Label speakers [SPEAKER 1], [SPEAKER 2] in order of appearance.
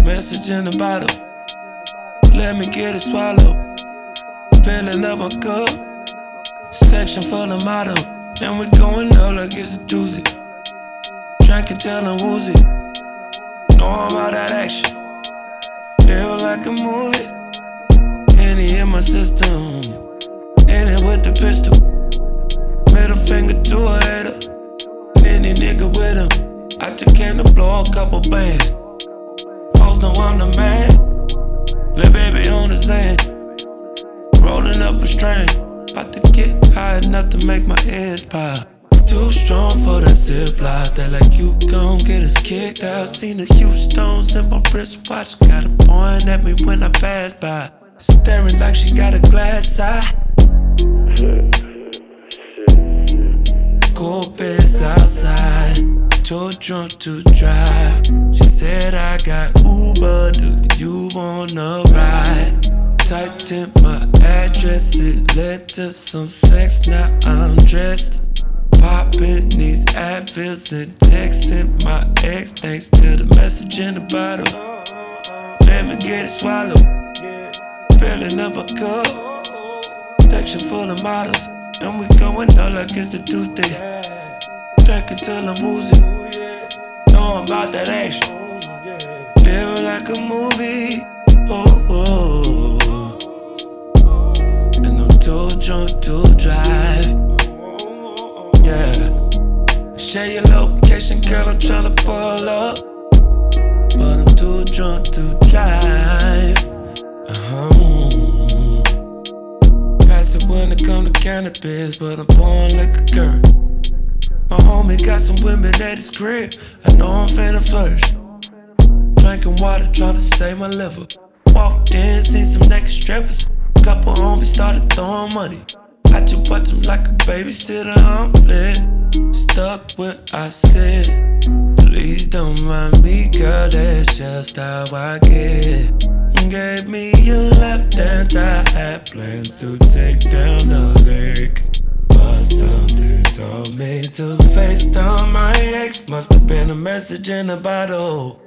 [SPEAKER 1] Message in the bottle, let me get it swallowed. Filling up my cup, section full of motto. And we going out like it's a doozy. Drinking till I'm woozy. Know I'm about that action. Live like a movie. Henny in my system, in it with the pistol. Middle finger to a hater, any nigga with him. I just came to blow a couple bands. Hoes know I'm the man. Lil' baby on the sand, rolling up a string. About to get high enough to make my ears pop. Too strong for that ziplock. They like you gon' get us kicked out. Seen the huge stones in my wristwatch. Got her pointing at me when I pass by, staring like she got a glass eye. Cold beds outside, too drunk to drive. She said I got Uber, do you wanna ride? Typed in my address, it led to some sex, now I'm dressed. Popping these Advils and texting my ex, thanks to the message in the bottle. Let me get it swallowed. Filling up a cup, section full of models. And we going out like it's the Tuesday. Drinking till I'm woozy. Know I'm about that action. Living like a movie. Oh, oh. And I'm too drunk to drive. Yeah. Share your location, girl, I'm tryna pull up. But I'm too drunk to drive. When it come to cannabis, but I'm born like a girl. My homie got some women at his crib, I know I'm finna flourish. Drinking water, tryna save my liver. Walked in, seen some naked strippers. Couple homies started throwing money. I just watch them like a babysitter, I'm lit. Stuck what I said. Please don't mind me, girl, that's just how I get. Gave me a lap dance, I had plans to take down the lake. But something told me to FaceTime my ex. Must have been a message in a bottle.